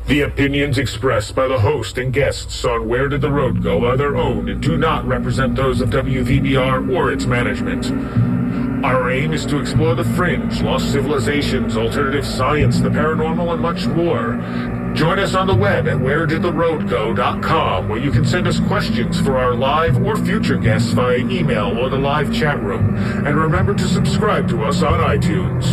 The opinions expressed by the host and guests on Where Did the Road Go are their own and do not represent those of WVBR or its management. Our aim is to explore the fringe, lost civilizations, alternative science, the paranormal, and much more. Join us on the web at wheredidtheroadgo.com, where you can send us questions for our live or future guests via email or the live chat room. And remember to subscribe to us on iTunes.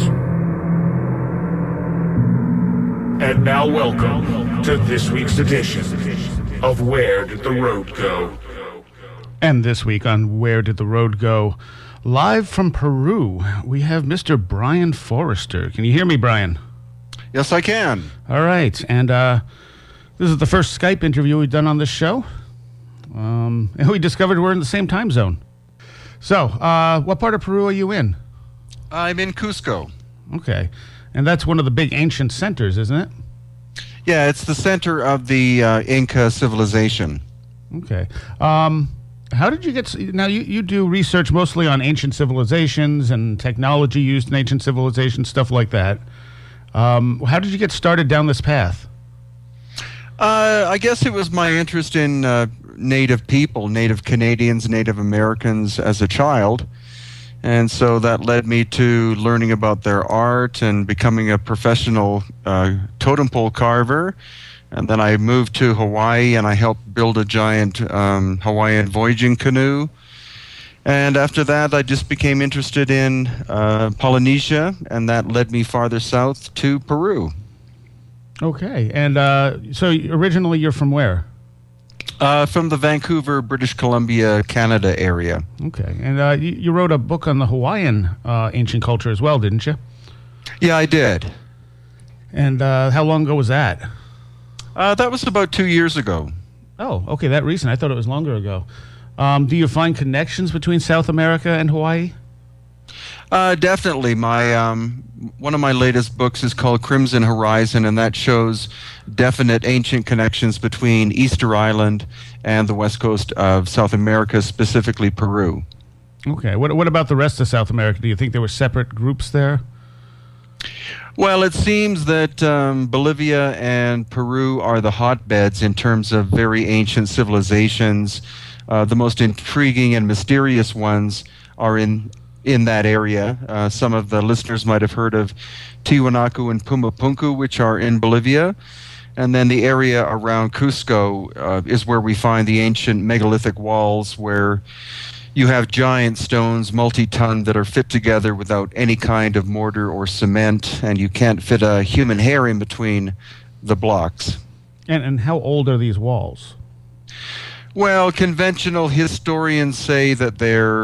And now welcome to this week's edition of Where Did the Road Go? And this week on Where Did the Road Go, live from Peru, we have Mr. Brian Forrester. Can you hear me, Brian? Yes, I can. All right, and this is the first Skype interview we've done on this show. And we discovered we're in the same time zone. So, what part of Peru are you in? I'm in Cusco. Okay, and that's one of the big ancient centers, isn't it? Yeah, it's the center of the Inca civilization. Okay. How did you get... Now, you do research mostly on ancient civilizations and technology used in ancient civilizations, stuff like that. How did you get started down this path? I guess it was my interest in Native people, Native Canadians, Native Americans as a child. And so that led me to learning about their art and becoming a professional totem pole carver. And then I moved to Hawaii and I helped build a giant Hawaiian voyaging canoe. And after that, I just became interested in Polynesia, and that led me farther south to Peru. Okay. And so originally you're from where? From the Vancouver, British Columbia, Canada area. Okay. And you wrote a book on the Hawaiian ancient culture as well, didn't you? Yeah, I did. And how long ago was that? That was about 2 years ago. Oh, okay, that recent. I thought it was longer ago. Do you find connections between South America and Hawaii? Definitely. One of my latest books is called Crimson Horizon, and that shows definite ancient connections between Easter Island and the west coast of South America, specifically Peru. Okay. What about the rest of South America? Do you think there were separate groups there? Well, it seems that Bolivia and Peru are the hotbeds in terms of very ancient civilizations. The most intriguing and mysterious ones are in that area. Some of the listeners might have heard of Tiwanaku and Pumapunku, which are in Bolivia. And then the area around Cusco is where we find the ancient megalithic walls, where you have giant stones, multi-ton, that are fit together without any kind of mortar or cement, and you can't fit a human hair in between the blocks. And how old are these walls? Well, conventional historians say that they're,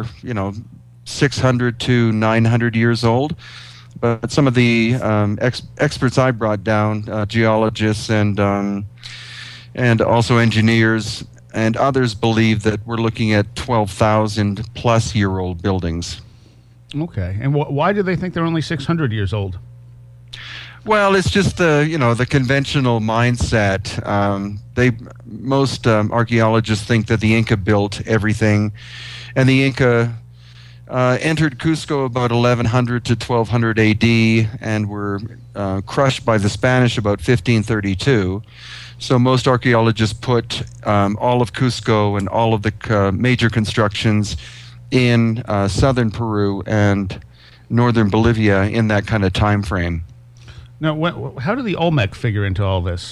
600 to 900 years old. But some of the experts I brought down, geologists and also engineers and others, believe that we're looking at 12,000 plus year old buildings. Okay. And why do they think they're only 600 years old? Well, it's just the conventional mindset. Most archaeologists think that the Inca built everything, and the Inca entered Cusco about 1100 to 1200 AD and were crushed by the Spanish about 1532. So most archaeologists put all of Cusco and all of the major constructions in southern Peru and northern Bolivia in that kind of time frame. Now, how do the Olmec figure into all this?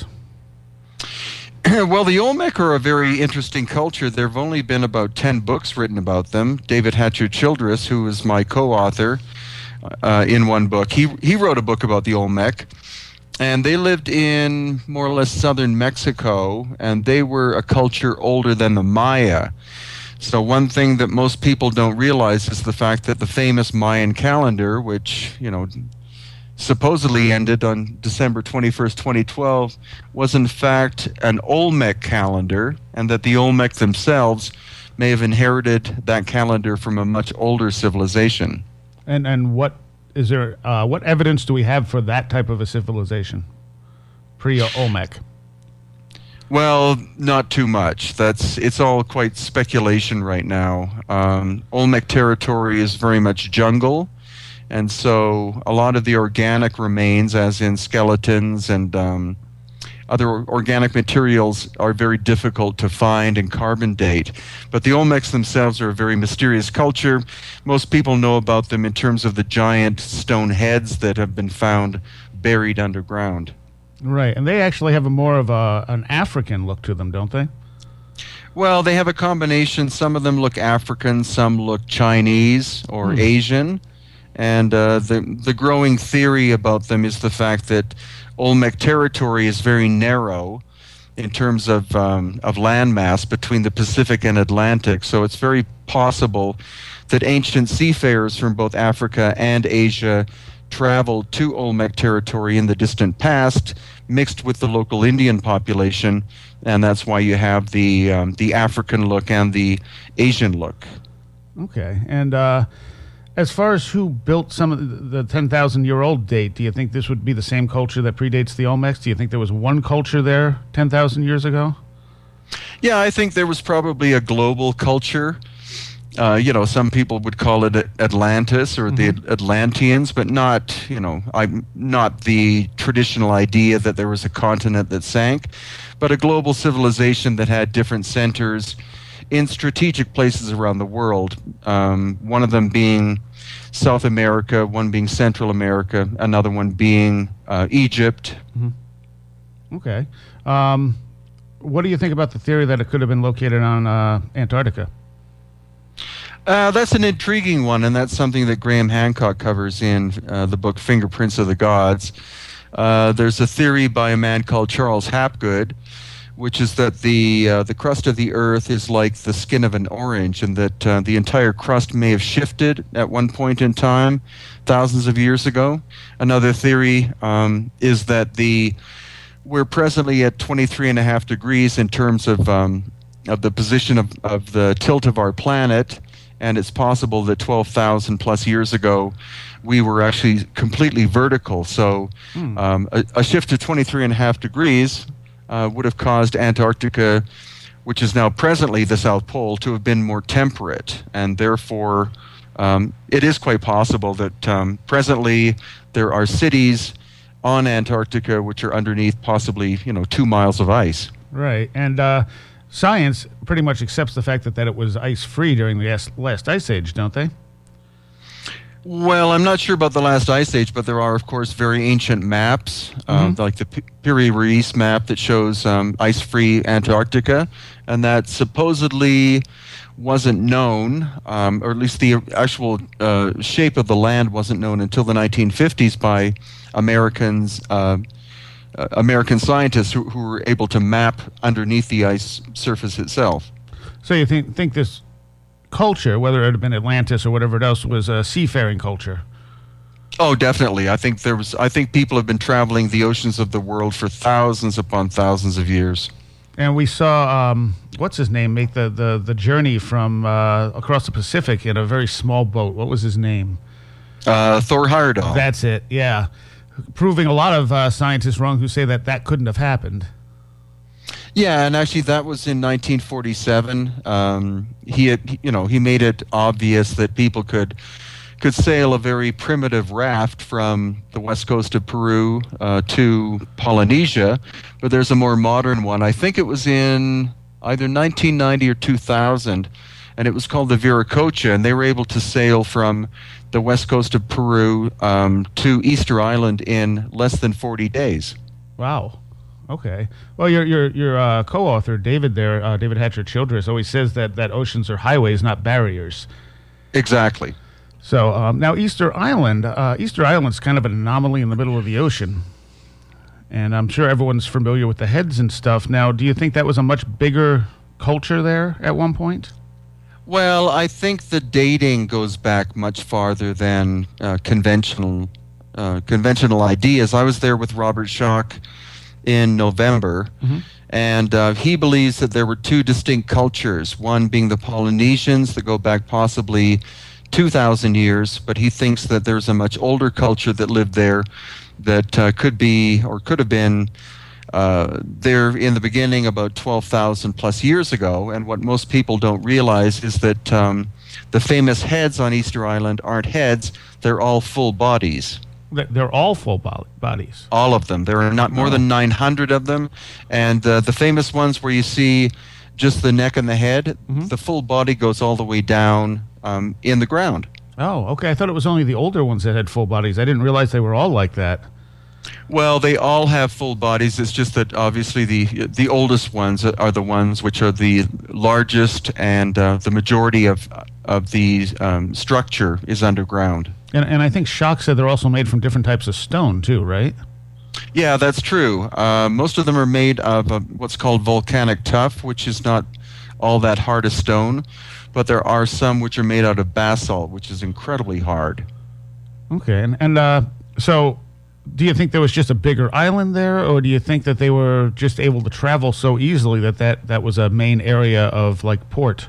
Well, the Olmec are a very interesting culture. There have only been about 10 books written about them. David Hatcher Childress, who is my co-author in one book, he wrote a book about the Olmec. And they lived in more or less southern Mexico, and they were a culture older than the Maya. So one thing that most people don't realize is the fact that the famous Mayan calendar, which, supposedly ended on December 21st, 2012, was in fact an Olmec calendar, and that the Olmec themselves may have inherited that calendar from a much older civilization. And what is there? What evidence do we have for that type of a civilization, pre-Olmec? Well, not too much. It's all quite speculation right now. Olmec territory is very much jungle, and so a lot of the organic remains, as in skeletons and other organic materials are very difficult to find and carbon date. But the Olmecs themselves are a very mysterious culture. Most people know about them in terms of the giant stone heads that have been found buried underground. Right, and they actually have a more of an African look to them, don't they? Well, they have a combination. Some of them look African, some look Chinese or Asian. And the growing theory about them is the fact that Olmec territory is very narrow in terms of landmass between the Pacific and Atlantic. So it's very possible that ancient seafarers from both Africa and Asia traveled to Olmec territory in the distant past, mixed with the local Indian population, and that's why you have the African look and the Asian look. Okay, and as far as who built some of the 10,000-year-old date, do you think this would be the same culture that predates the Olmecs? Do you think there was one culture there 10,000 years ago? Yeah, I think there was probably a global culture. Some people would call it Atlantis or the Atlanteans, but not the traditional idea that there was a continent that sank, but a global civilization that had different centers in strategic places around the world. One of them being South America, one being Central America, another one being Egypt. Okay. What do you think about the theory that it could have been located on Antarctica? That's an intriguing one, and that's something that Graham Hancock covers in the book Fingerprints of the Gods. There's a theory by a man called Charles Hapgood, which is that the crust of the Earth is like the skin of an orange, and that the entire crust may have shifted at one point in time, thousands of years ago. Another theory is that we're presently at 23.5 degrees in terms of the position of the tilt of our planet, and it's possible that 12,000 plus years ago we were actually completely vertical. So a shift to 23.5 degrees would have caused Antarctica, which is now presently the South Pole, to have been more temperate, and therefore it is quite possible that presently there are cities on Antarctica which are underneath possibly 2 miles of ice. Right, and science pretty much accepts the fact that it was ice-free during the last ice age, don't they? Well, I'm not sure about the last ice age, but there are, of course, very ancient maps, like the Piri-Reis map that shows ice-free Antarctica, and that supposedly wasn't known, or at least the actual shape of the land wasn't known until the 1950s by American scientists who were able to map underneath the ice surface itself. So you think this culture, whether it had been Atlantis or whatever else, was a seafaring culture? Oh, definitely. I think people have been traveling the oceans of the world for thousands upon thousands of years. And we saw what's his name make the journey from across the Pacific in a very small boat. What was his name? Thor Heyerdahl. That's it. Yeah. Proving a lot of scientists wrong who say that couldn't have happened. Yeah, and actually that was in 1947. He made it obvious that people could sail a very primitive raft from the west coast of Peru to Polynesia, but there's a more modern one. I think it was in either 1990 or 2000, and it was called the Viracocha, and they were able to sail from the west coast of Peru to Easter Island in less than 40 days. Wow. Okay. Well, your co-author, David Hatcher Childress, always says that oceans are highways, not barriers. Exactly. So now Easter Island's kind of an anomaly in the middle of the ocean. And I'm sure everyone's familiar with the heads and stuff. Now, do you think that was a much bigger culture there at one point? Well, I think the dating goes back much farther than conventional ideas. I was there with Robert Schoch in November, and he believes that there were two distinct cultures, one being the Polynesians that go back possibly 2,000 years, but he thinks that there's a much older culture that lived there that could have been there in the beginning about 12,000 plus years ago. And what most people don't realize is that the famous heads on Easter Island aren't heads, they're all full bodies. They're all full bodies. All of them. There are not more than 900 of them. And the famous ones where you see just the neck and the head, the full body goes all the way down in the ground. Oh, okay. I thought it was only the older ones that had full bodies. I didn't realize they were all like that. Well, they all have full bodies. It's just that obviously the oldest ones are the ones which are the largest, and the majority of the structure is underground. And I think Schock said they're also made from different types of stone too, right? Yeah, that's true. Most of them are made of what's called volcanic tuff, which is not all that hard a stone, but there are some which are made out of basalt, which is incredibly hard. Okay, and so do you think there was just a bigger island there, or do you think that they were just able to travel so easily that was a main area of like port?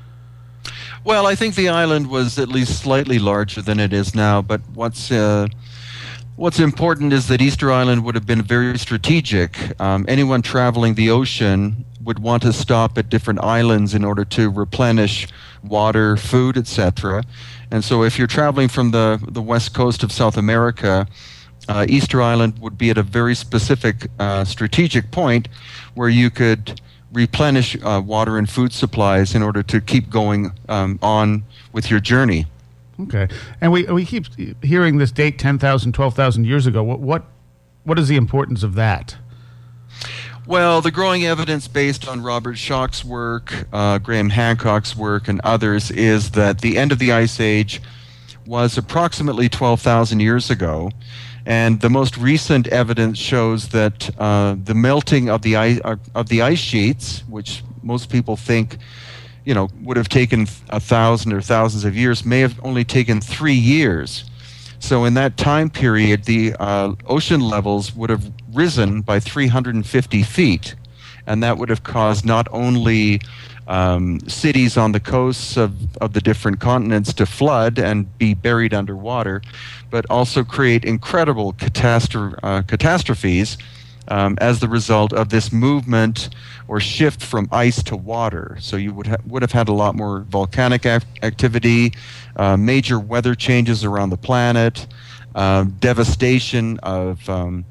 Well, I think the island was at least slightly larger than it is now, but what's important is that Easter Island would have been very strategic. Anyone traveling the ocean would want to stop at different islands in order to replenish water, food, etc. And so if you're traveling from the west coast of South America, Easter Island would be at a very specific strategic point where you could replenish water and food supplies in order to keep going on with your journey. Okay. And we keep hearing this date 10,000, 12,000 years ago. What is the importance of that? Well, the growing evidence based on Robert Schock's work, Graham Hancock's work, and others is that the end of the Ice Age was approximately 12,000 years ago. And the most recent evidence shows that the melting of the ice sheets, which most people think, would have taken 1,000 or thousands of years, may have only taken 3 years. So in that time period, the ocean levels would have risen by 350 feet, and that would have caused not only cities on the coasts of the different continents to flood and be buried underwater, but also create incredible catastrophes as the result of this movement or shift from ice to water. So you would have had a lot more volcanic activity, major weather changes around the planet, devastation of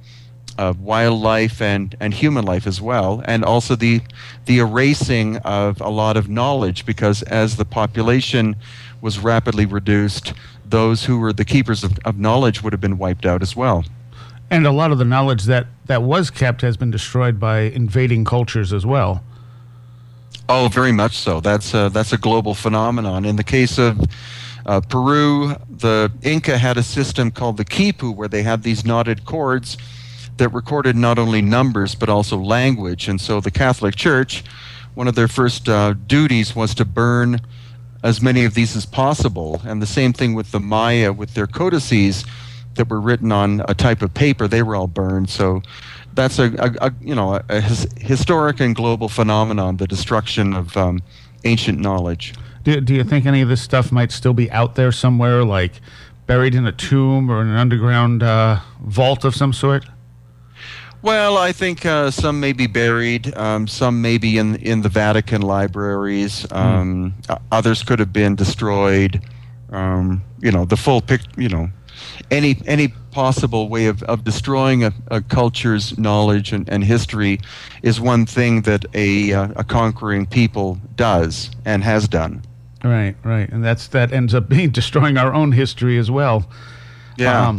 wildlife and human life as well, and also the erasing of a lot of knowledge, because as the population was rapidly reduced, those who were the keepers of knowledge would have been wiped out as well. And a lot of the knowledge that was kept has been destroyed by invading cultures as well. Oh, very much so. That's a global phenomenon. In the case of Peru, the Inca had a system called the quipu, where they had these knotted cords that recorded not only numbers but also language. And so the Catholic Church, one of their first duties was to burn as many of these as possible. And the same thing with the Maya, with their codices that were written on a type of paper, they were all burned. So that's a historic and global phenomenon, the destruction of ancient knowledge. Do you think any of this stuff might still be out there somewhere, like buried in a tomb or in an underground vault of some sort? Well, I think some may be buried, some may be in the Vatican libraries, others could have been destroyed. The full picture, any possible way of destroying a culture's knowledge and history is one thing that a conquering people does and has done. Right, and that ends up being destroying our own history as well. Yeah.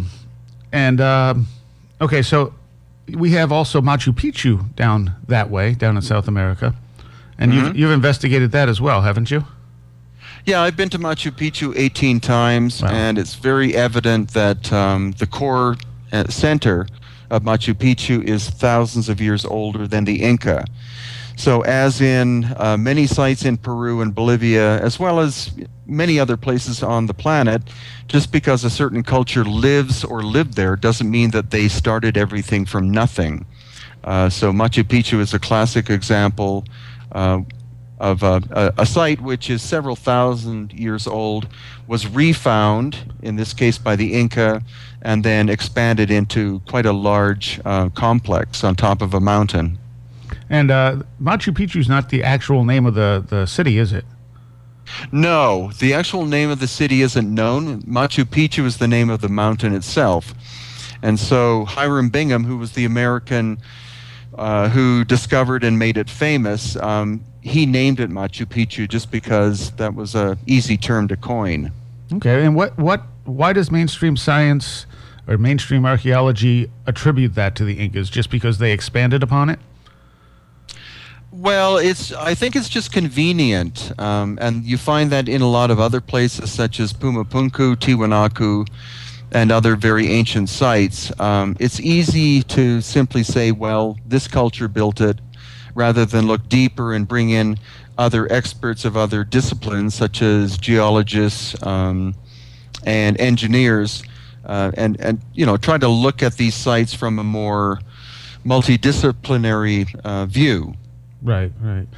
Okay, so we have also Machu Picchu down that way, down in South America, and you've investigated that as well, haven't you? Yeah, I've been to Machu Picchu 18 times, wow. And it's very evident that the core center of Machu Picchu is thousands of years older than the Inca. So as in many sites in Peru and Bolivia, as well as many other places on the planet, just because a certain culture lives or lived there doesn't mean that they started everything from nothing. So Machu Picchu is a classic example of a site which is several thousand years old, was refound, in this case by the Inca, and then expanded into quite a large complex on top of a mountain. And Machu Picchu is not the actual name of the city, is it? No, the actual name of the city isn't known. Machu Picchu is the name of the mountain itself. And so Hiram Bingham, who was the American who discovered and made it famous, he named it Machu Picchu just because that was an easy term to coin. Okay, and why does mainstream science or mainstream archaeology attribute that to the Incas? Just because they expanded upon it? Well, I think it's just convenient, and you find that in a lot of other places such as Pumapunku, Tiwanaku, and other very ancient sites. It's easy to simply say, well, this culture built it, rather than look deeper and bring in other experts of other disciplines such as geologists and engineers, and try to look at these sites from a more multidisciplinary view. Right.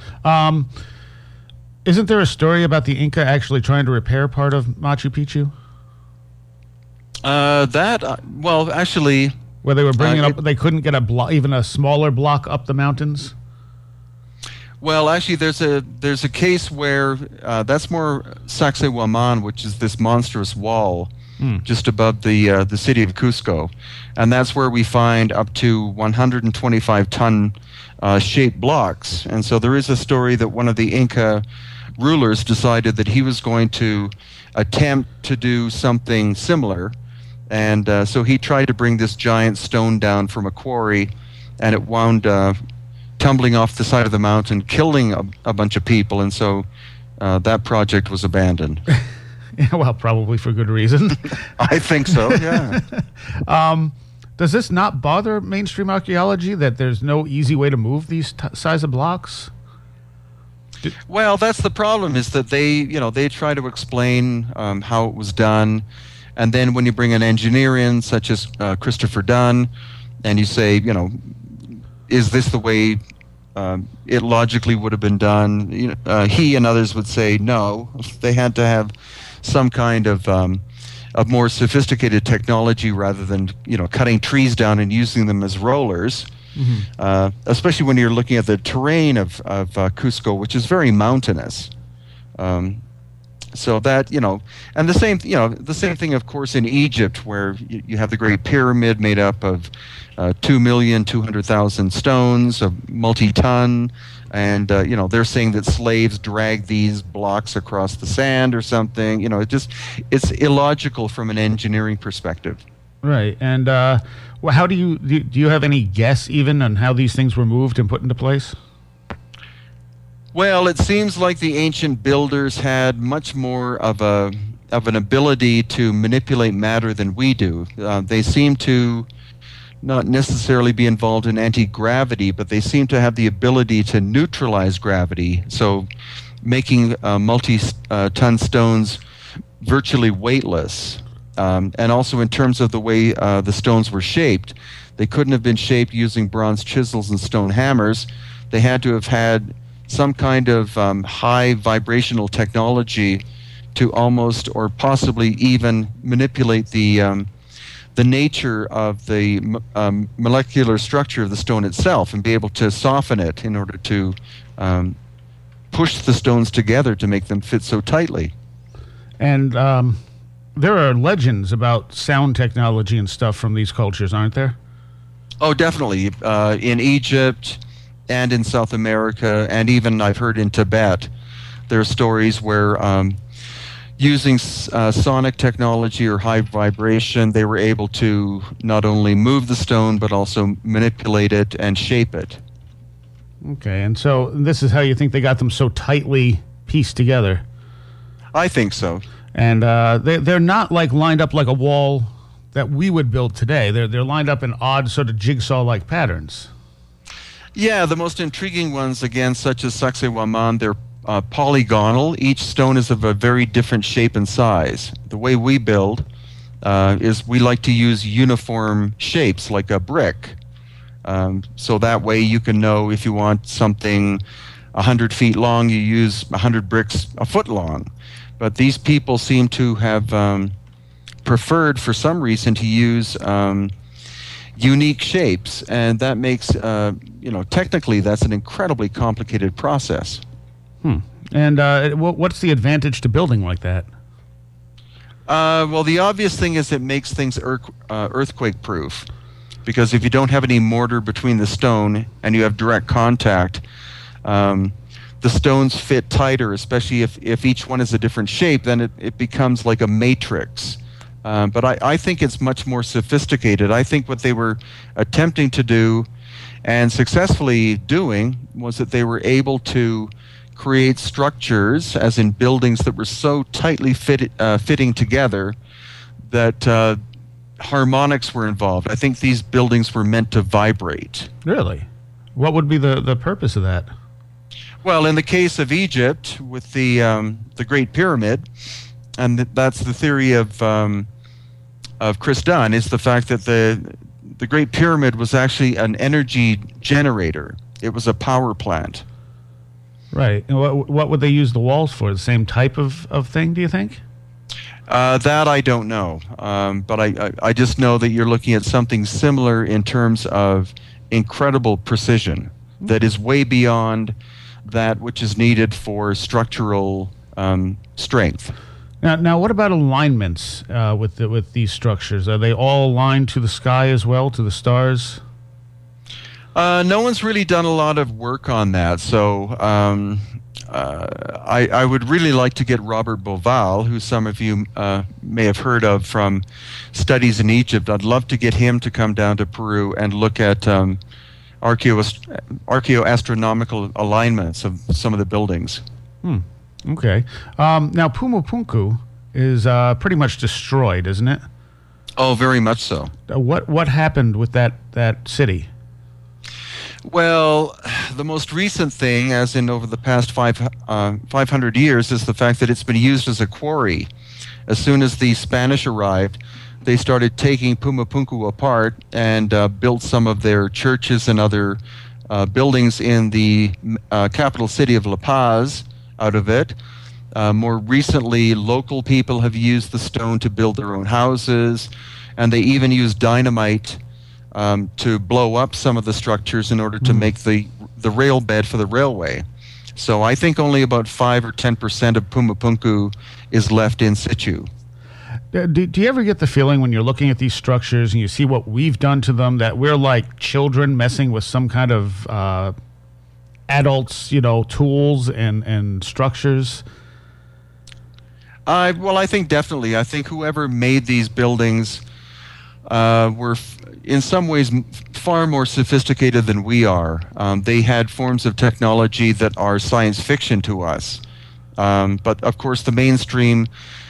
Isn't there a story about the Inca actually trying to repair part of Machu Picchu? Actually, where they were bringing up, they couldn't get even a smaller block up the mountains. Well, actually, there's a case where that's more Sacsayhuaman, which is this monstrous wall just above the city of Cusco, and that's where we find up to 125-ton shaped blocks. And so there is a story that one of the Inca rulers decided that he was going to attempt to do something similar, and so he tried to bring this giant stone down from a quarry, and it wound tumbling off the side of the mountain, killing a bunch of people, and so that project was abandoned. Yeah, well, probably for good reason. I think so, yeah. Does this not bother mainstream archaeology that there's no easy way to move these size of blocks? Well, that's the problem, is that they try to explain how it was done, and then when you bring an engineer in, such as Christopher Dunn, and you say, is this the way it logically would have been done? He and others would say no. They had to have some kind of more sophisticated technology rather than cutting trees down and using them as rollers. Mm-hmm. Especially when you're looking at the terrain of Cusco, which is very mountainous. So that and the same thing, of course, in Egypt, where you have the Great Pyramid made up of 2,200,000 stones, a multi-ton, and they're saying that slaves drag these blocks across the sand or something. It's illogical from an engineering perspective. Right, and how do you have any guess even on how these things were moved and put into place? Well, it seems like the ancient builders had much more of an ability to manipulate matter than we do. They seem to not necessarily be involved in anti-gravity, but they seem to have the ability to neutralize gravity, so making multi-ton stones virtually weightless. And also in terms of the way the stones were shaped, they couldn't have been shaped using bronze chisels and stone hammers. They had to have had some kind of high vibrational technology to almost or possibly even manipulate the nature of the molecular structure of the stone itself and be able to soften it in order to push the stones together to make them fit so tightly. And there are legends about sound technology and stuff from these cultures, aren't there? Oh, definitely. In Egypt and in South America, and even I've heard in Tibet, there are stories where using sonic technology or high vibration, they were able to not only move the stone, but also manipulate it and shape it. Okay, and so this is how you think they got them so tightly pieced together? I think so. And they're not like lined up like a wall that we would build today. They're lined up in odd sort of jigsaw-like patterns. Yeah, the most intriguing ones, again, such as Sacsayhuaman, they're polygonal. Each stone is of a very different shape and size. The way we build is we like to use uniform shapes like a brick. So that way you can know if you want something 100 feet long, you use 100 bricks a foot long. But these people seem to have preferred, for some reason, to use unique shapes, and that makes, technically that's an incredibly complicated process. And what's the advantage to building like that? Well, the obvious thing is it makes things earthquake-proof, because if you don't have any mortar between the stone and you have direct contact, the stones fit tighter, especially if each one is a different shape, then it becomes like a matrix. But I think it's much more sophisticated. I think what they were attempting to do and successfully doing was that they were able to create structures, as in buildings that were so tightly fitting together that harmonics were involved. I think these buildings were meant to vibrate. Really? What would be the purpose of that? Well, in the case of Egypt, with the Great Pyramid, and that's the theory of Chris Dunn, is the fact that the Great Pyramid was actually an energy generator. It was a power plant. Right. And what would they use the walls for? The same type of thing, do you think? That I don't know. But I just know that you're looking at something similar in terms of incredible precision that is way beyond that which is needed for structural strength. Now, what about alignments with these structures? Are they all aligned to the sky as well, to the stars? No one's really done a lot of work on that, so I would really like to get Robert Bauval, who some of you may have heard of from studies in Egypt. I'd love to get him to come down to Peru and look at archaeoastronomical alignments of some of the buildings. Okay. Now, Pumapunku is pretty much destroyed, isn't it? Oh, very much so. What happened with that city? Well, the most recent thing, as in over the past 500 years, is the fact that it's been used as a quarry. As soon as the Spanish arrived, they started taking Pumapunku apart and built some of their churches and other buildings in the capital city of La Paz out of it. More recently, local people have used the stone to build their own houses, and they even used dynamite to blow up some of the structures in order to make the rail bed for the railway. So I think only about 5 or 10% of Pumapunku is left in situ. Do you ever get the feeling when you're looking at these structures and you see what we've done to them that we're like children messing with some kind of adults, tools and structures? Well, I think definitely. I think whoever made these buildings were in some ways far more sophisticated than we are. They had forms of technology that are science fiction to us. But of course, the mainstream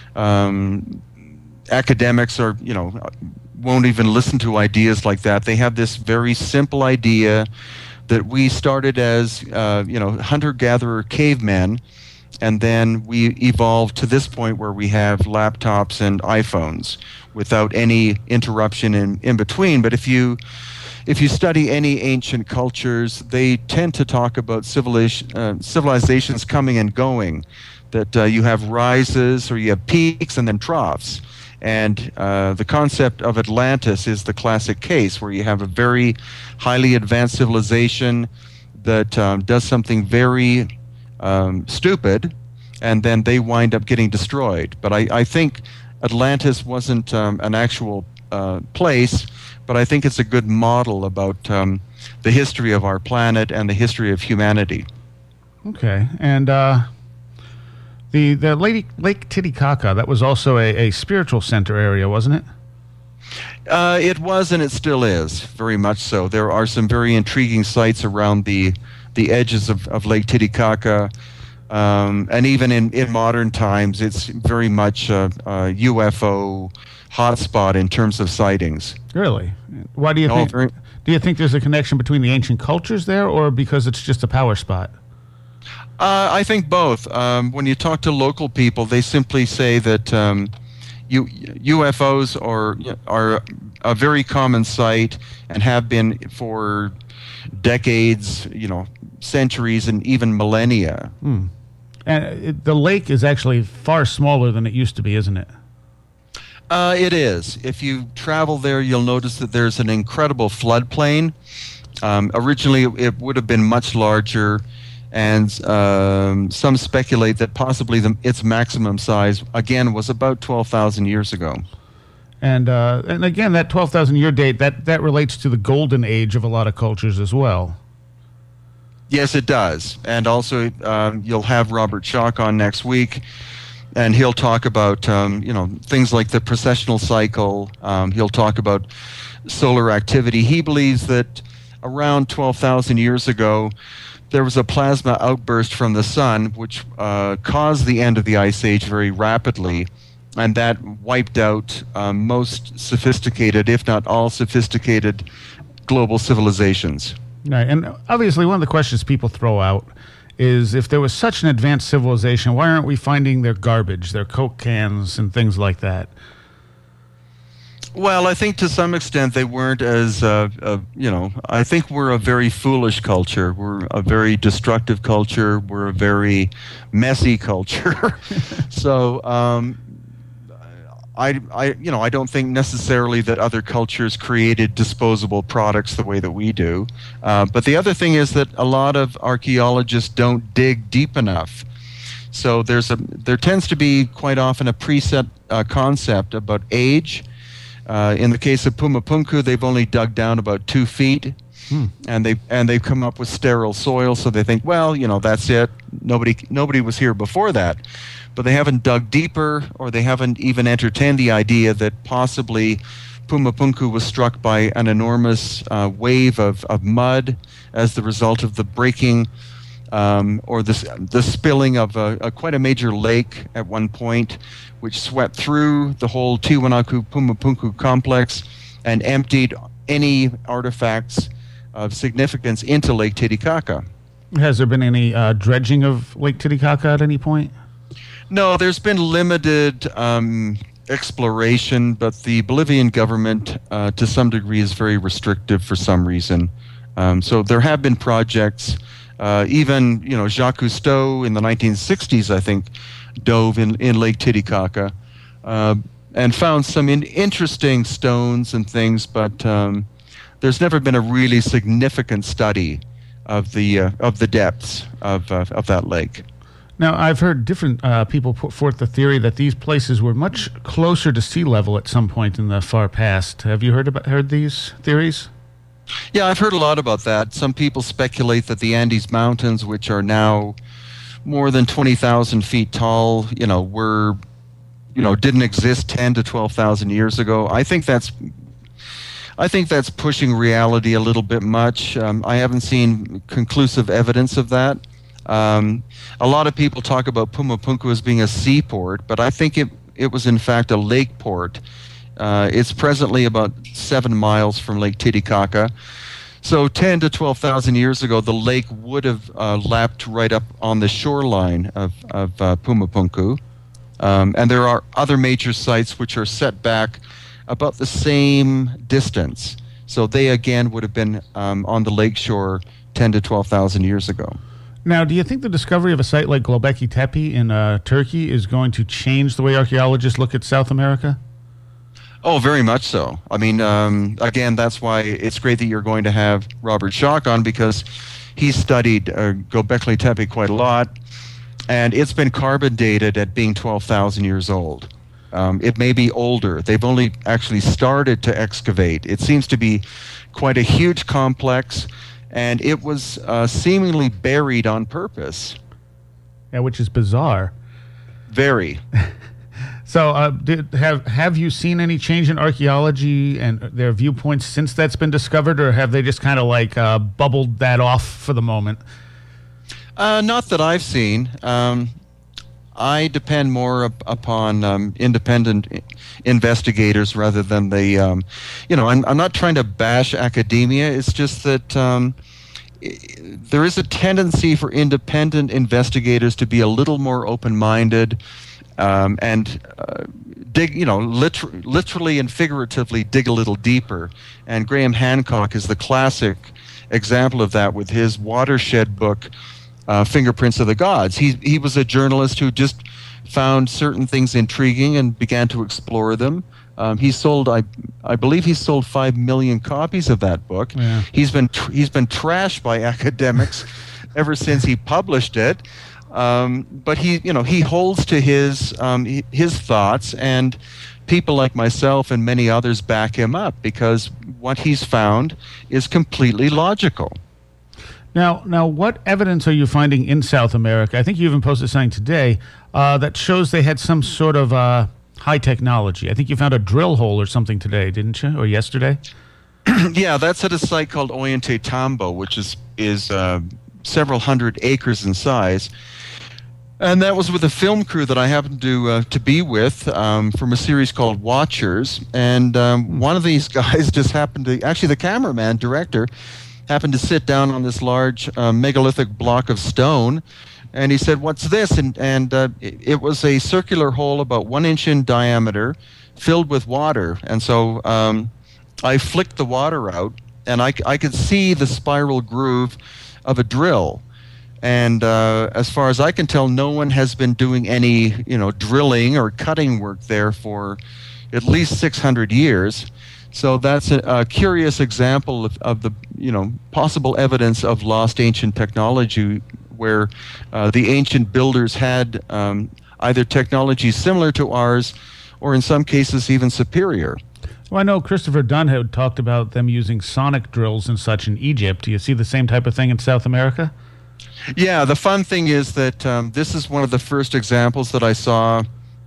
academics won't even listen to ideas like that. They have this very simple idea that we started as hunter-gatherer cavemen, and then we evolved to this point where we have laptops and iPhones without any interruption in between. But if you study any ancient cultures, they tend to talk about civilizations coming and going, that you have rises or you have peaks and then troughs. And the concept of Atlantis is the classic case, where you have a very highly advanced civilization that does something very stupid, and then they wind up getting destroyed. But I think Atlantis wasn't an actual place, but I think it's a good model about the history of our planet and the history of humanity. Okay, and the Lake Titicaca, that was also a spiritual center area, wasn't it? It was, and it still is, very much so. There are some very intriguing sites around the edges of Lake Titicaca, and even in modern times, it's very much a UFO hotspot in terms of sightings. Really? Why do you think? Do you think there's a connection between the ancient cultures there, or because it's just a power spot? I think both. When you talk to local people, they simply say that UFOs are a very common sight and have been for decades, centuries, and even millennia. And the lake is actually far smaller than it used to be, isn't it? It is. If you travel there, you'll notice that there's an incredible floodplain. Originally, it would have been much larger, and some speculate that possibly its maximum size, again, was about 12,000 years ago. And again, that 12,000 year date, that relates to the golden age of a lot of cultures as well. Yes, it does. And also, you'll have Robert Schoch on next week, and he'll talk about things like the precessional cycle. He'll talk about solar activity. He believes that around 12,000 years ago, there was a plasma outburst from the sun, which caused the end of the Ice Age very rapidly, and that wiped out most sophisticated, if not all sophisticated, global civilizations. Right, and obviously one of the questions people throw out is, if there was such an advanced civilization, why aren't we finding their garbage, their Coke cans and things like that? Well, I think to some extent they weren't as, I think we're a very foolish culture. We're a very destructive culture. We're a very messy culture. So, I don't think necessarily that other cultures created disposable products the way that we do. But the other thing is that a lot of archaeologists don't dig deep enough. So there tends to be quite often a preset concept about age. In the case of Pumapunku, they've only dug down about 2 feet, and they've come up with sterile soil. So they think, well, that's it. Nobody was here before that. But they haven't dug deeper, or they haven't even entertained the idea that possibly Pumapunku was struck by an enormous wave of mud as the result of the breaking or the spilling of quite a major lake at one point, which swept through the whole Tiwanaku-Pumapunku complex and emptied any artifacts of significance into Lake Titicaca. Has there been any dredging of Lake Titicaca at any point? No, there's been limited exploration, but the Bolivian government, to some degree, is very restrictive for some reason. So there have been projects. Even, Jacques Cousteau in the 1960s, I think, dove in Lake Titicaca and found some interesting stones and things, but there's never been a really significant study of the depths of that lake. Now, I've heard different people put forth the theory that these places were much closer to sea level at some point in the far past. Have you heard these theories? Yeah, I've heard a lot about that. Some people speculate that the Andes Mountains, which are now more than 20,000 feet tall, didn't exist 10 to 12,000 years ago. I think that's pushing reality a little bit much. I haven't seen conclusive evidence of that. A lot of people talk about Pumapunku as being a seaport, but I think it was in fact a lake port. It's presently about 7 miles from Lake Titicaca. So 10 to 12,000 years ago, the lake would have lapped right up on the shoreline of Pumapunku. And there are other major sites which are set back about the same distance. So they again would have been on the lakeshore 10 to 12,000 years ago. Now, do you think the discovery of a site like Göbekli Tepe in Turkey is going to change the way archaeologists look at South America? Oh, very much so. I mean, again, that's why it's great that you're going to have Robert Schoch on, because he studied Göbekli Tepe quite a lot, and it's been carbon dated at being 12,000 years old. It may be older. They've only actually started to excavate. It seems to be quite a huge complex, and it was seemingly buried on purpose. Yeah, which is bizarre. Very. So, have you seen any change in archaeology and their viewpoints since that's been discovered, or have they just kind of bubbled that off for the moment? Not that I've seen. I depend more upon independent investigators rather than the, I'm not trying to bash academia. It's just that there is a tendency for independent investigators to be a little more open-minded and dig, literally and figuratively dig a little deeper. And Graham Hancock is the classic example of that with his watershed book, Fingerprints of the Gods. He was a journalist who just found certain things intriguing and began to explore them. He sold, I believe he sold 5 million copies of that book. Yeah. He's been trashed by academics ever since he published it. But he holds to his thoughts, and people like myself and many others back him up because what he's found is completely logical. Now, what evidence are you finding in South America? I think you even posted something today that shows they had some sort of high technology. I think you found a drill hole or something today, didn't you, or yesterday? Yeah, that's at a site called Ollantaytambo, which is several hundred acres in size. And that was with a film crew that I happened to be with from a series called Watchers. And one of these guys just happened to, actually the cameraman, director, happened to sit down on this large megalithic block of stone. And he said, "What's this?" And it was a circular hole about 1 inch in diameter filled with water. And so I flicked the water out, and I could see the spiral groove of a drill. And as far as I can tell, no one has been doing any, drilling or cutting work there for at least 600 years. So that's a curious example of the, possible evidence of lost ancient technology where the ancient builders had either technology similar to ours or in some cases even superior. Well, I know Christopher Dunn had talked about them using sonic drills and such in Egypt. Do you see the same type of thing in South America? Yeah, the fun thing is that this is one of the first examples that I saw,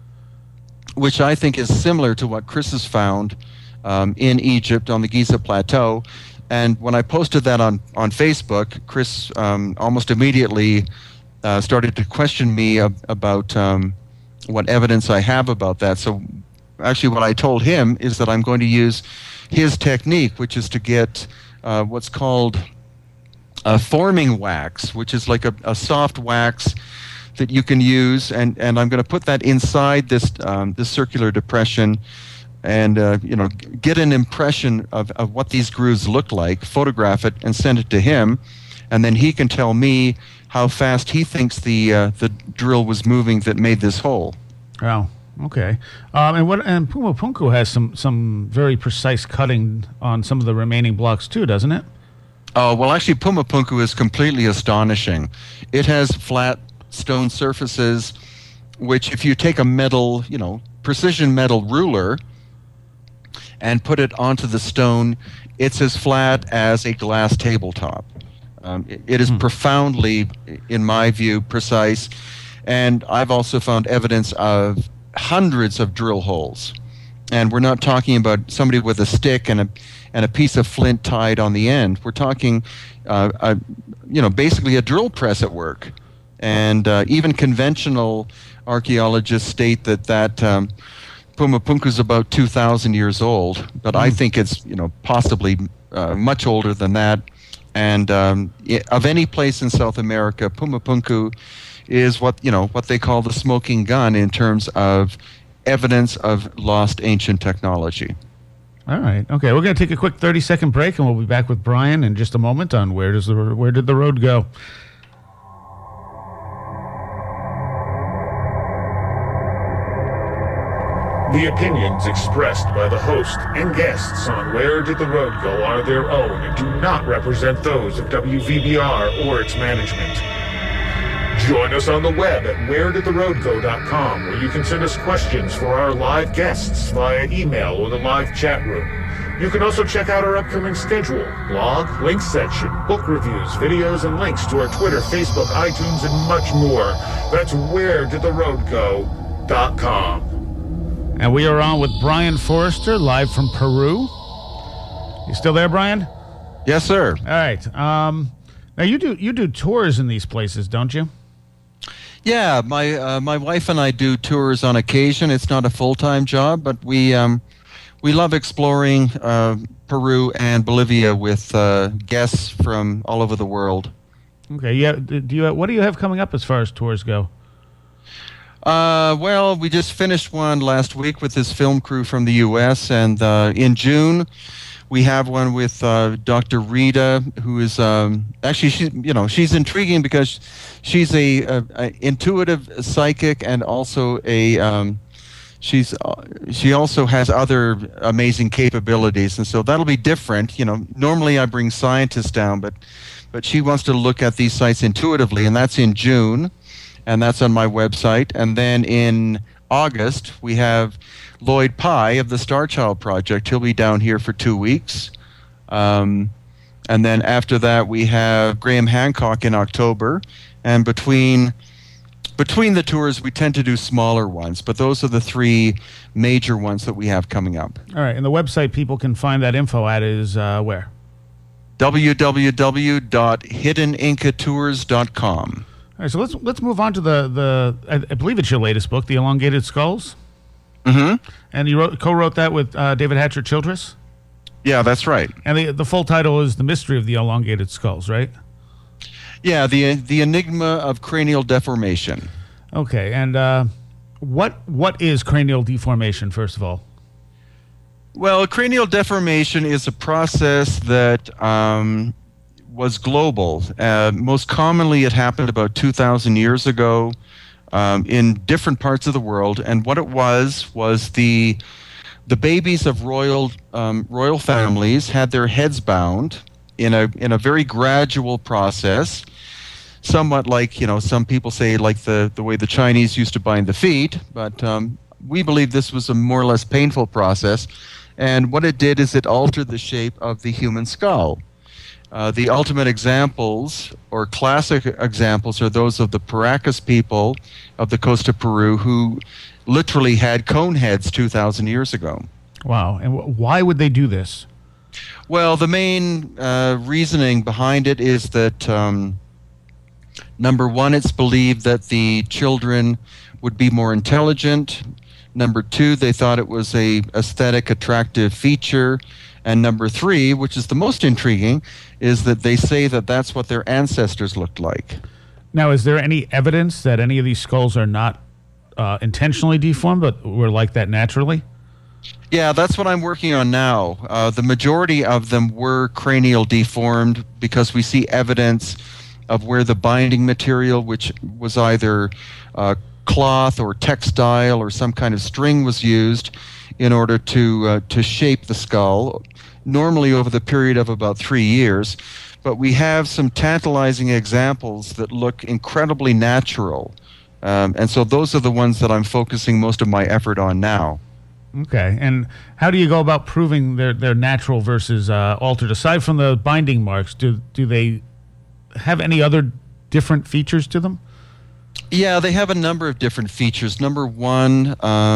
which I think is similar to what Chris has found in Egypt on the Giza Plateau. And when I posted that on Facebook, Chris almost immediately started to question me about what evidence I have about that. So actually what I told him is that I'm going to use his technique, which is to get what's called forming wax, which is like a soft wax that you can use, and I'm going to put that inside this circular depression, and get an impression of what these grooves look like, photograph it, and send it to him, and then he can tell me how fast he thinks the drill was moving that made this hole. Oh, okay. And Puma Punku has some very precise cutting on some of the remaining blocks too, doesn't it? Oh, well, actually, Puma Punku is completely astonishing. It has flat stone surfaces, which if you take a metal, precision metal ruler and put it onto the stone, it's as flat as a glass tabletop. It is profoundly, in my view, precise. And I've also found evidence of hundreds of drill holes. And we're not talking about somebody with a stick and a piece of flint tied on the end. We're talking, basically a drill press at work. And even conventional archaeologists state that Puma Punku is about 2,000 years old, but I think it's possibly much older than that. And of any place in South America, Puma Punku is what they call the smoking gun in terms of evidence of lost ancient technology. All right. Okay, we're going to take a quick 30-second break, and we'll be back with Brian in just a moment on Where Did the Road Go? The opinions expressed by the host and guests on Where Did the Road Go are their own and do not represent those of WVBR or its management. Join us on the web at wheredidtheroadgo.com, where you can send us questions for our live guests via email or the live chat room. You can also check out our upcoming schedule, blog, links section, book reviews, videos, and links to our Twitter, Facebook, iTunes, and much more. That's wheredidtheroadgo.com. And we are on with Brian Forrester, live from Peru. You still there, Brian? Yes, sir. All right. Now you do tours in these places, don't you? Yeah, my wife and I do tours on occasion. It's not a full-time job, but we love exploring Peru and Bolivia with guests from all over the world. Okay. Yeah. What do you have coming up as far as tours go? Well, we just finished one last week with this film crew from the U.S., and in June we have one with Dr. Rita, who is actually she's intriguing because she's a intuitive psychic, and also she also has other amazing capabilities, and so that'll be different. Normally I bring scientists down, but but she wants to look at these sites intuitively, and that's in June, and that's on my website. And then in August, we have Lloyd Pye of the Star Child Project. He'll be down here for 2 weeks. And then after that, we have Graham Hancock in October. And between the tours, we tend to do smaller ones, but those are the 3 major ones that we have coming up. All right, and the website people can find that info at is where? www.hiddenincatours.com. All right, so let's move on to the I believe it's your latest book, The Elongated Skulls. Mm-hmm. And you co-wrote that with David Hatcher Childress? Yeah, that's right. And the full title is The Mystery of the Elongated Skulls, right? Yeah, the enigma of cranial deformation. Okay, and what is cranial deformation, first of all? Well, cranial deformation is a process that was global. Most commonly, it happened about 2,000 years ago in different parts of the world. And what it was the babies of royal families had their heads bound in a very gradual process, somewhat like, some people say like the way the Chinese used to bind the feet, but we believe this was a more or less painful process. And what it did is it altered the shape of the human skull. The ultimate examples, or classic examples, are those of the Paracas people of the coast of Peru who literally had cone heads 2,000 years ago. Wow. And why would they do this? Well, the main reasoning behind it is that, number one, it's believed that the children would be more intelligent. Number two, they thought it was a aesthetic, attractive feature. And number three, which is the most intriguing, is that they say that that's what their ancestors looked like. Now, is there any evidence that any of these skulls are not intentionally deformed, but were like that naturally? Yeah, that's what I'm working on now. The majority of them were cranial deformed because we see evidence of where the binding material, which was either cloth or textile or some kind of string, was used in order to shape the skull, normally over the period of about 3 years. But we have some tantalizing examples that look incredibly natural. And so those are the ones that I'm focusing most of my effort on now. Okay. And how do you go about proving they're natural versus altered? Aside from the binding marks, do they have any other different features to them? Yeah, they have a number of different features. Number one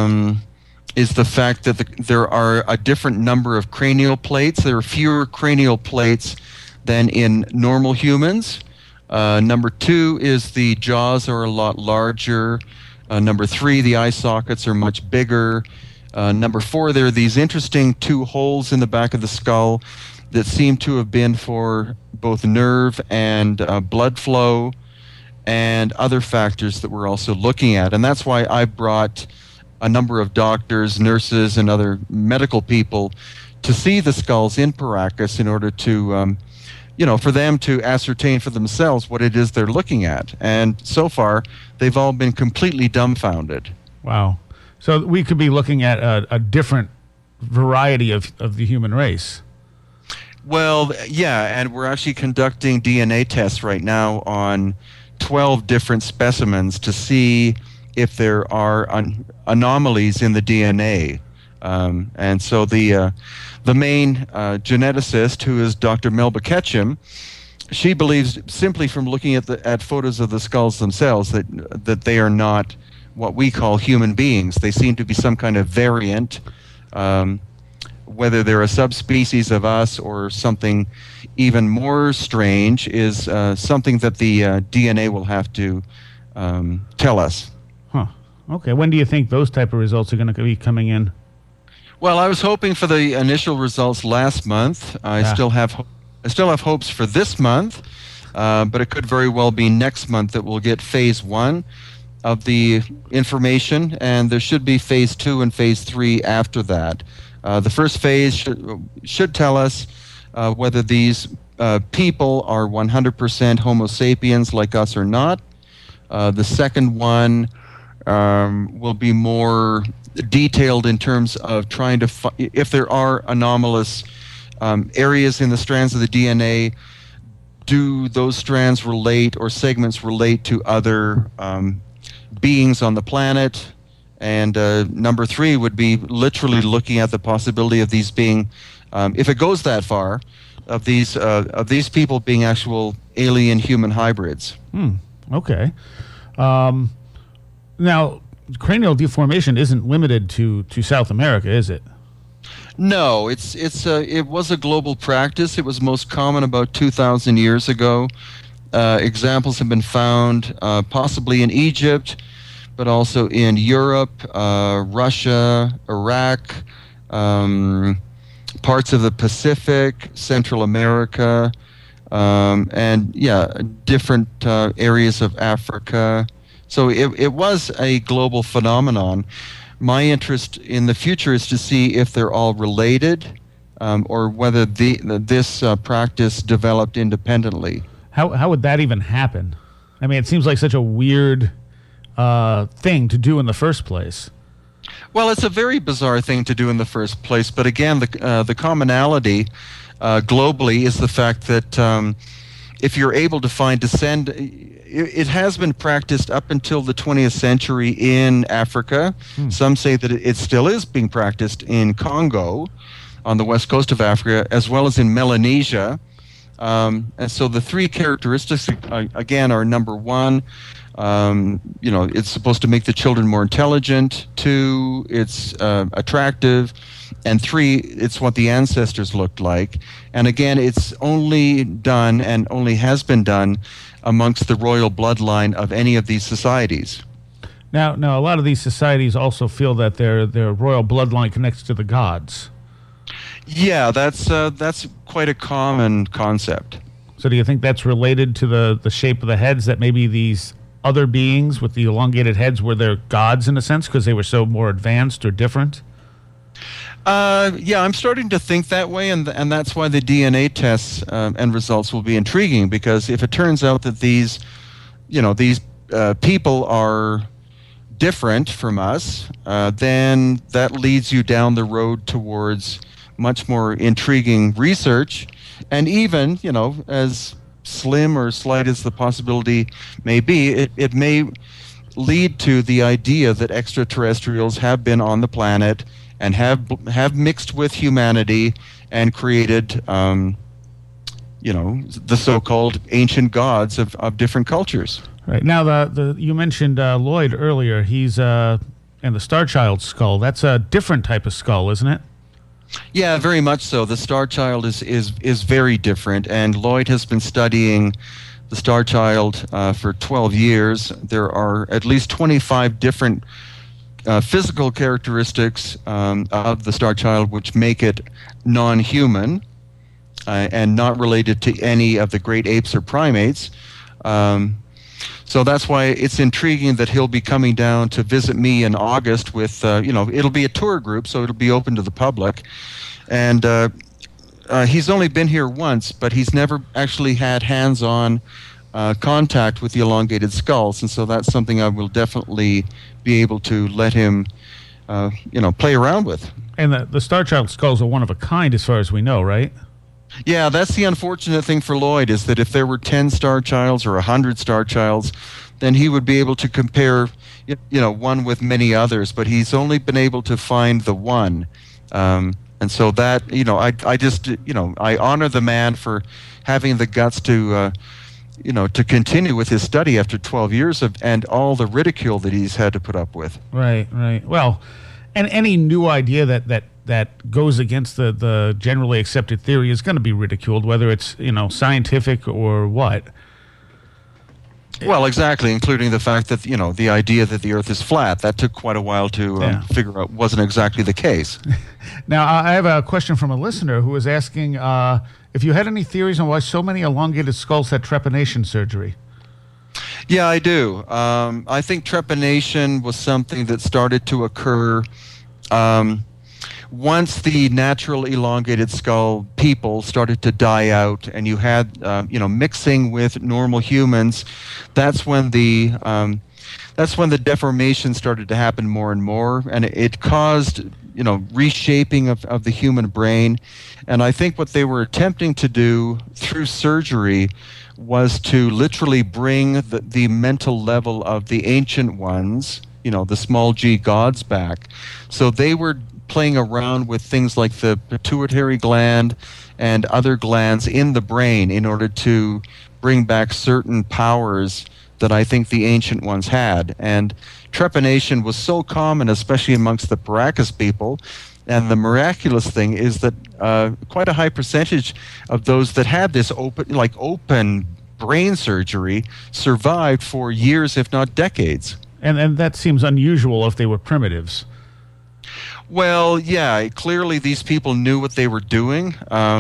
is the fact that there are a different number of cranial plates. There are fewer cranial plates than in normal humans. Number two is the jaws are a lot larger. Number three, the eye sockets are much bigger. Number four, there are these interesting 2 holes in the back of the skull that seem to have been for both nerve and blood flow and other factors that we're also looking at. And that's why I brought a number of doctors, nurses, and other medical people to see the skulls in Paracas in order to, for them to ascertain for themselves what it is they're looking at. And so far, they've all been completely dumbfounded. Wow. So we could be looking at a different variety of the human race. Well, yeah, and we're actually conducting DNA tests right now on 12 different specimens to see if there are anomalies in the DNA. And so the main geneticist, who is Dr. Melba Ketchum, she believes simply from looking at photos of the skulls themselves that they are not what we call human beings. They seem to be some kind of variant, whether they're a subspecies of us or something even more strange is something that the DNA will have to tell us. Huh. Okay. When do you think those type of results are going to be coming in? Well, I was hoping for the initial results last month. I still have hopes for this month, but it could very well be next month that we'll get phase 1 of the information, and there should be phase 2 and phase 3 after that. The first phase should tell us whether these people are 100% Homo sapiens like us or not. The second one will be more detailed in terms of trying to if there are anomalous areas in the strands of the DNA, do those strands relate or segments relate to other beings on the planet? And number 3 would be literally looking at the possibility of these being, if it goes that far, of these people being actual alien human hybrids. Okay. Now, cranial deformation isn't limited to South America, is it? No, it was a global practice. It was most common about 2,000 years ago. Examples have been found possibly in Egypt, but also in Europe, Russia, Iraq, parts of the Pacific, Central America, and different areas of Africa. So it was a global phenomenon. My interest in the future is to see if they're all related, or whether this practice developed independently. How would that even happen? I mean, it seems like such a weird thing to do in the first place. Well, it's a very bizarre thing to do in the first place, but again, the commonality globally is the fact that if you're able to find descend, it has been practiced up until the 20th century in Africa. Some say that it still is being practiced in Congo, on the west coast of Africa, as well as in Melanesia. And so the 3 characteristics, again, are number 1, it's supposed to make the children more intelligent. 2, it's attractive. And 3, it's what the ancestors looked like. And again, it's only done and only has been done amongst the royal bloodline of any of these societies. Now, a lot of these societies also feel that their royal bloodline connects to the gods. Yeah, that's quite a common concept. So do you think that's related to the shape of the heads, that maybe these other beings with the elongated heads were their gods in a sense because they were so more advanced or different? I'm starting to think that way, and that's why the DNA tests and results will be intriguing, because if it turns out that these people are different from us, then that leads you down the road towards much more intriguing research, and even, as slim or slight as the possibility may be, it may lead to the idea that extraterrestrials have been on the planet and have mixed with humanity and created, the so-called ancient gods of different cultures. Right. Now, you mentioned Lloyd earlier. He's in the Star Child skull. That's a different type of skull, isn't it? Yeah, very much so. The Star Child is very different, and Lloyd has been studying the Star Child for 12 years. There are at least 25 different physical characteristics of the Star Child which make it non-human and not related to any of the great apes or primates. So that's why it's intriguing that he'll be coming down to visit me in August with, it'll be a tour group, so it'll be open to the public. And he's only been here once, but he's never actually had hands-on contact with the elongated skulls, and so that's something I will definitely be able to let him, play around with. And the Star Child skulls are one of a kind as far as we know, right? Yeah, that's the unfortunate thing for Lloyd, is that if there were 10 Star Childs or 100 Star Childs, then he would be able to compare, one with many others, but he's only been able to find the one. And so that, I honor the man for having the guts to, to continue with his study after 12 years and all the ridicule that he's had to put up with. Right. Well, and any new idea that goes against the generally accepted theory is going to be ridiculed, whether it's, scientific or what. Well, exactly, including the fact that, the idea that the Earth is flat, that took quite a while to figure out wasn't exactly the case. Now, I have a question from a listener who is asking if you had any theories on why so many elongated skulls had trepanation surgery. Yeah, I do. I think trepanation was something that started to occur. once the natural elongated skull people started to die out, and you had mixing with normal humans, that's when the deformation started to happen more and more, and it caused reshaping of the human brain. And I think what they were attempting to do through surgery was to literally bring the mental level of the ancient ones, the small g gods, back. So they were playing around with things like the pituitary gland and other glands in the brain in order to bring back certain powers that I think the ancient ones had. And trepanation was so common, especially amongst the Paracas people. And the miraculous thing is that quite a high percentage of those that had this open brain surgery survived for years, if not decades. And that seems unusual if they were primitives. Well, yeah, clearly these people knew what they were doing.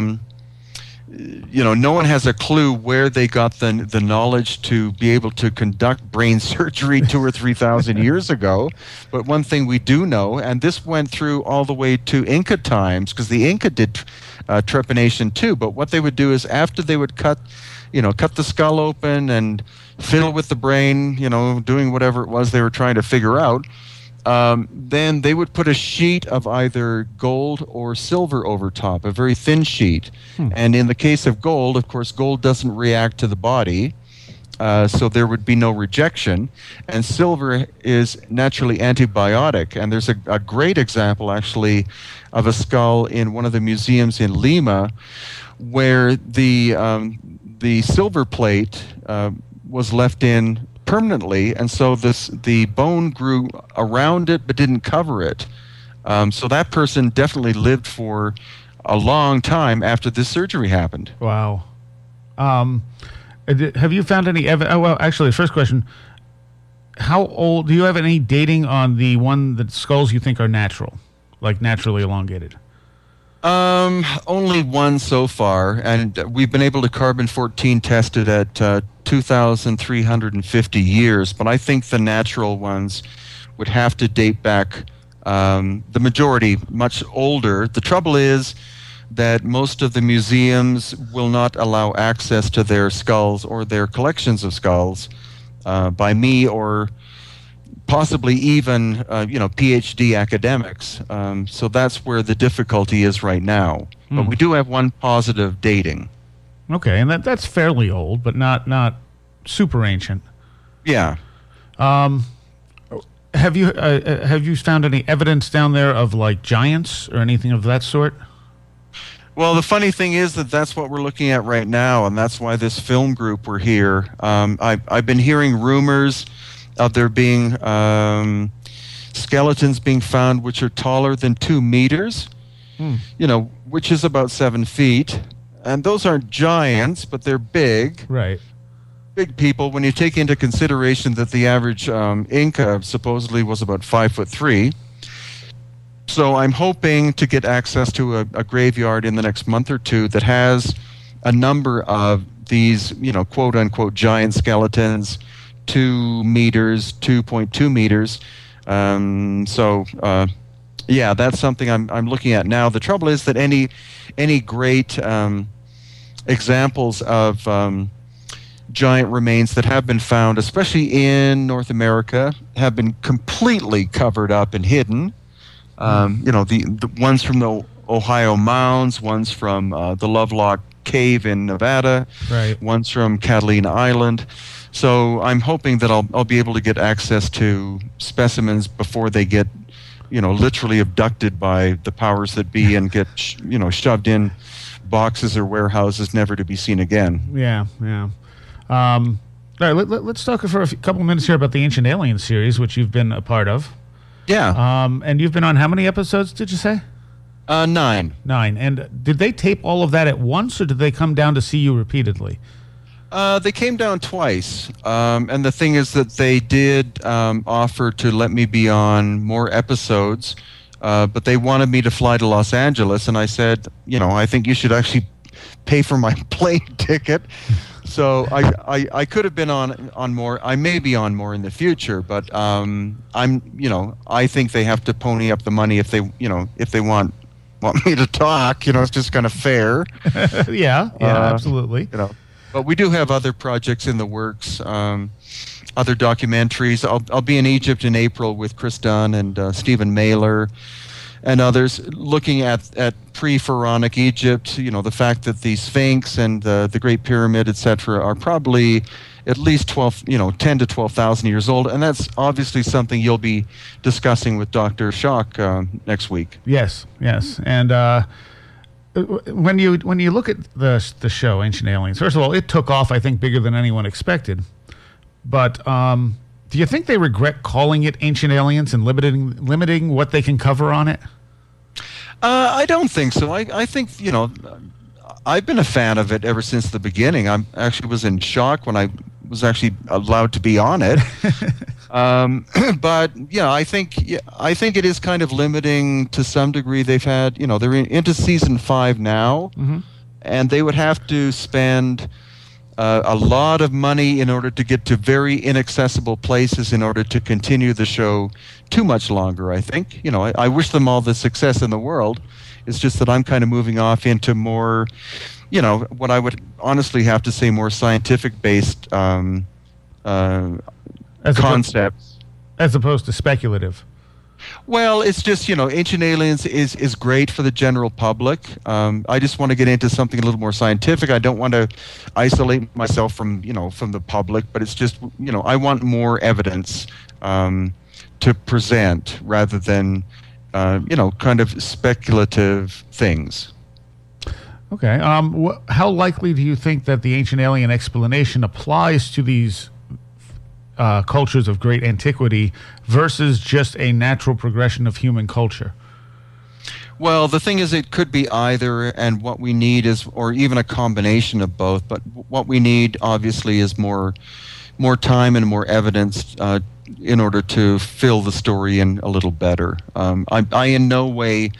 No one has a clue where they got the knowledge to be able to conduct brain surgery 2,000 or 3,000 years ago. But one thing we do know, and this went through all the way to Inca times, because the Inca did trepanation too. But what they would do is after they would cut the skull open and fiddle with the brain, doing whatever it was they were trying to figure out, then they would put a sheet of either gold or silver over top, a very thin sheet. And in the case of gold, of course, gold doesn't react to the body, so there would be no rejection. And silver is naturally antibiotic. And there's a great example, actually, of a skull in one of the museums in Lima where the silver plate was left in permanently, and so the bone grew around it but didn't cover it. So that person definitely lived for a long time after this surgery happened. Wow. Have you found any evidence? Oh, well, actually, the first question: how old? Do you have any dating on the skulls you think are natural, like naturally elongated? Only one so far, and we've been able to carbon-14 test it at 2,350 years, but I think the natural ones would have to date back, the majority, much older. The trouble is that most of the museums will not allow access to their skulls or their collections of skulls by me or possibly even PhD academics. So that's where the difficulty is right now. But we do have one positive dating. Okay, and that's fairly old, but not super ancient. Yeah. Have you found any evidence down there of like giants or anything of that sort? Well, the funny thing is that that's what we're looking at right now, and that's why this film group were here. I've been hearing rumors of there being skeletons being found which are taller than 2 meters, which is about 7 feet. And those aren't giants, but they're big. Right. Big people, when you take into consideration that the average Inca supposedly was about 5'3". So I'm hoping to get access to a graveyard in the next month or two that has a number of these, quote-unquote giant skeletons, 2 meters, 2.2 meters. Yeah, that's something I'm looking at now. The trouble is that any great examples of giant remains that have been found, especially in North America, have been completely covered up and hidden. The ones from the Ohio Mounds, ones from the Lovelock Cave in Nevada, right. Ones from Catalina Island. So I'm hoping that I'll be able to get access to specimens before they get, literally abducted by the powers that be and get, shoved in boxes or warehouses never to be seen again. Yeah. All right, let's talk for a couple minutes here about the Ancient Alien series, which you've been a part of. Yeah. And you've been on how many episodes, did you say? 9. 9. And did they tape all of that at once, or did they come down to see you repeatedly? They came down twice. And the thing is that they did offer to let me be on more episodes, but they wanted me to fly to Los Angeles, and I said, I think you should actually pay for my plane ticket. So I could have been on more. I may be on more in the future, but I think they have to pony up the money if they want want me to talk. It's just kind of fair. Yeah, absolutely. But we do have other projects in the works, other documentaries. I'll be in Egypt in April with Chris Dunn and Stephen Mailer and others, looking at pre-Pharaonic Egypt. The fact that the Sphinx and the Great Pyramid, etc., are probably at least 10 to 12,000 years old, and that's obviously something you'll be discussing with Dr. Schock next week. Yes, and when you look at the show Ancient Aliens, first of all, it took off, I think, bigger than anyone expected. But do you think they regret calling it Ancient Aliens and limiting what they can cover on it? I don't think so. I think I've been a fan of it ever since the beginning. I actually was in shock when I was actually allowed to be on it. But I think it is kind of limiting to some degree. They've had they're into season 5 now, and they would have to spend a lot of money in order to get to very inaccessible places in order to continue the show too much longer, I think. I wish them all the success in the world. It's just that I'm kind of moving off into more, what I would honestly have to say more scientific-based concepts. As opposed to speculative. Well, it's just, Ancient Aliens is great for the general public. I just want to get into something a little more scientific. I don't want to isolate myself from the public, but it's just, I want more evidence to present rather than, kind of speculative things. Okay. How likely do you think that the ancient alien explanation applies to these cultures of great antiquity versus just a natural progression of human culture? Well, the thing is, it could be either, and what we need is, or even a combination of both, but what we need, obviously, is more time and more evidence in order to fill the story in a little better. I in no way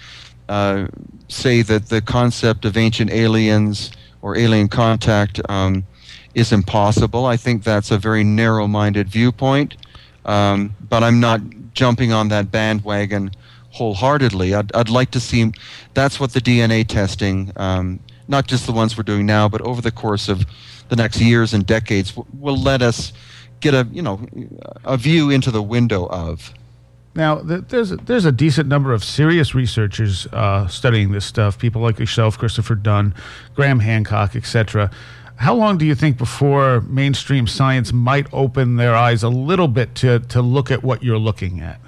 say that the concept of ancient aliens or alien contact is impossible. I think that's a very narrow-minded viewpoint, but I'm not jumping on that bandwagon wholeheartedly. I'd like to see, that's what the DNA testing, not just the ones we're doing now, but over the course of the next years and decades, will let us get a view into the window of. Now, there's a decent number of serious researchers studying this stuff, people like yourself, Christopher Dunn, Graham Hancock, etc. How long do you think before mainstream science might open their eyes a little bit to look at what you're looking at?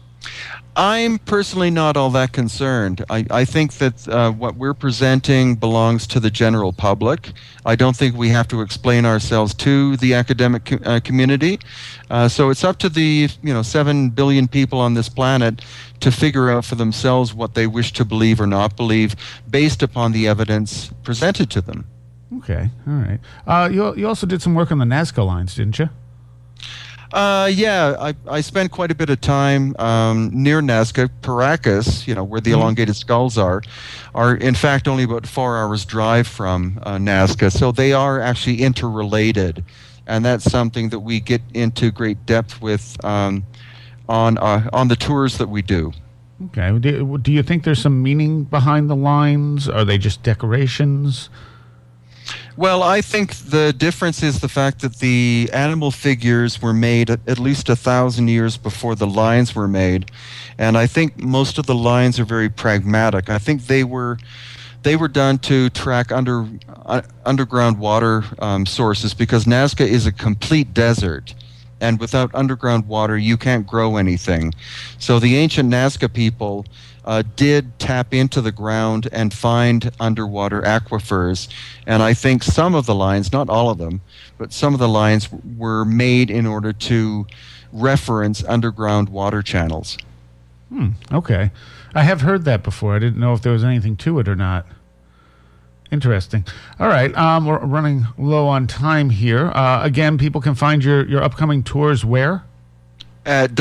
I'm personally not all that concerned. I think that what we're presenting belongs to the general public. I don't think we have to explain ourselves to the academic community. So it's up to the 7 billion people on this planet to figure out for themselves what they wish to believe or not believe based upon the evidence presented to them. Okay, all right. You also did some work on the Nazca lines, didn't you? Yeah, I spent quite a bit of time near Nazca. Paracas, where the elongated skulls are in fact only about 4 hours drive from Nazca. So they are actually interrelated, and that's something that we get into great depth with on the tours that we do. Okay. Do you think there's some meaning behind the lines? Are they just decorations? Well, I think the difference is the fact that the animal figures were made at least 1,000 years before the lines were made, and I think most of the lines are very pragmatic. I think they were done to track underground water sources, because Nazca is a complete desert, and without underground water, you can't grow anything. So the ancient Nazca people did tap into the ground and find underwater aquifers. And I think some of the lines, not all of them, but some of the lines were made in order to reference underground water channels. Okay. I have heard that before. I didn't know if there was anything to it or not. Interesting. All right. We're running low on time here. Again, people can find your upcoming tours where? At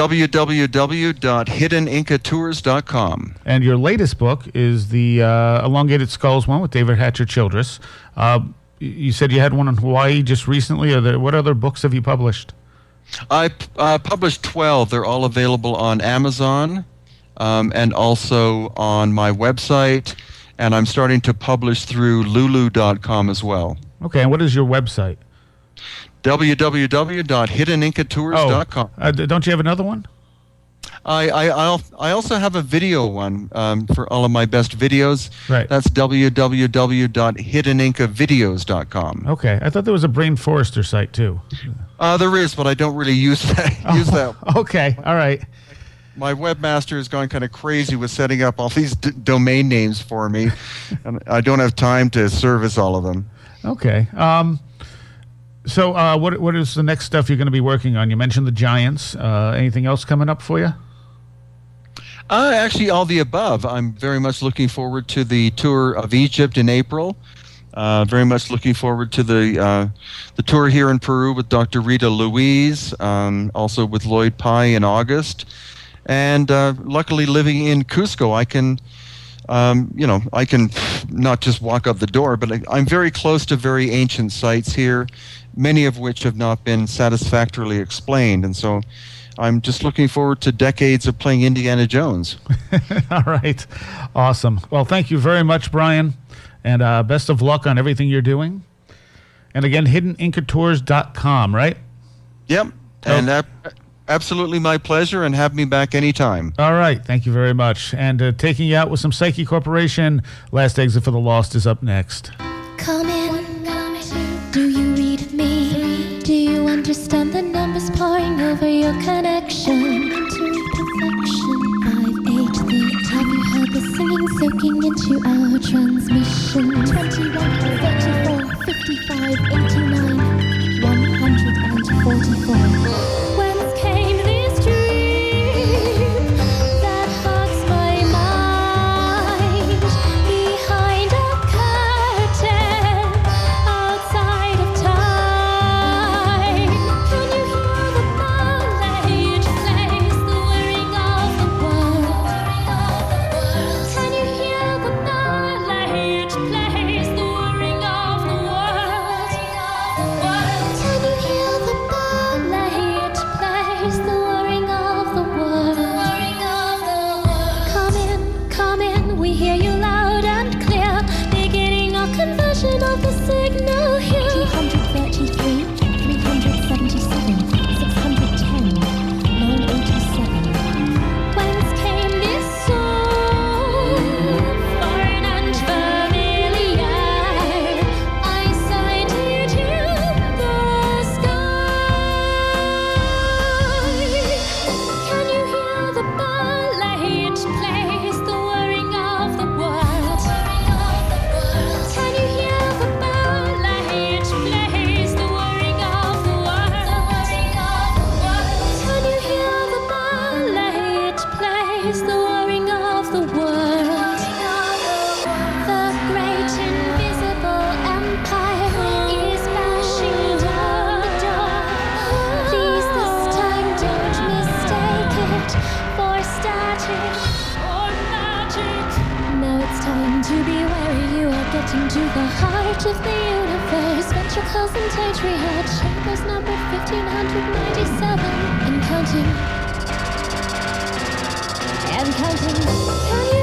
www.hiddenincatours.com. And your latest book is the Elongated Skulls one with David Hatcher Childress. You said you had one in Hawaii just recently. What other books have you published? I published 12. They're all available on Amazon and also on my website, and I'm starting to publish through lulu.com as well. Okay, and what is your website? www.hiddeninkatours.com. Don't you have another one? I also have a video one for all of my best videos. Right. That's www.hiddeninkavideos.com. Okay, I thought there was a Brain Forrester site too. There is, but I don't really use that. That. Okay, all right. My webmaster has gone kind of crazy with setting up all these domain names for me, and I don't have time to service all of them. Okay. So what is the next stuff you're going to be working on? You mentioned the Giants. Anything else coming up for you? Actually, all the above. I'm very much looking forward to the tour of Egypt in April. Very much looking forward to the tour here in Peru with Dr. Rita Louise, also with Lloyd Pye in August. And luckily, living in Cusco, I can not just walk out the door, but I'm very close to very ancient sites here, many of which have not been satisfactorily explained. And so I'm just looking forward to decades of playing Indiana Jones. All right. Awesome. Well, thank you very much, Brian, and best of luck on everything you're doing. And again, hiddeninkatours.com, right? Yep. And absolutely my pleasure, and have me back anytime. All right. Thank you very much. And taking you out with some Psyche Corporation, Last Exit for the Lost is up next. Come in. Do you read me? Do you understand the numbers pouring over your connection? To perfection. 583. Have you heard the singing soaking into our transmission? 21, 34, 55, 89, 144. Whence came this dream that hugs my mind behind a curtain outside of time? Can you hear the ballet it plays, the whirring of the world? Can you hear the ballet it plays, the whirring of the world? Can you hear the ballet it plays, the whirring of the world? Come in, we hear you loud and clear. Beginning our conversion of the signal here. 233, 377, 610, 987. Whence came this song? Foreign and familiar. I sighted you the sky. Can you hear the ballet it plays, the whirring of the world? Can you hear the ballet it plays, the whirring of the world? Can you hear the ballet it plays, the whirring of the world? The great invisible empire is bashing your door. Please this time don't mistake it for static or magic. Now it's time to be wary. You are getting to the heart of the universe. Ventricles and atrial chambers numbered 1597 and counting. And counting. Can